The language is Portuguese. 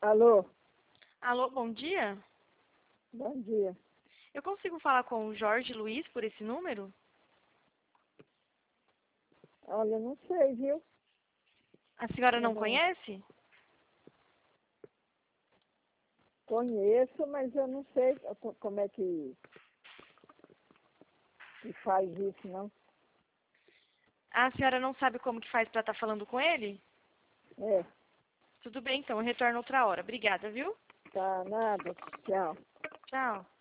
Alô? Alô, bom dia. Bom dia. Eu consigo falar com o Jorge Luiz por esse número? Olha, não sei, viu? A senhora não Uhum. conhece? Conheço, mas eu não sei como é que faz isso, não. A senhora não sabe como que faz para estar falando com ele? É, Tudo bem, então, eu retorno outra hora. Obrigada, viu? tá nada. Tchau. Tchau.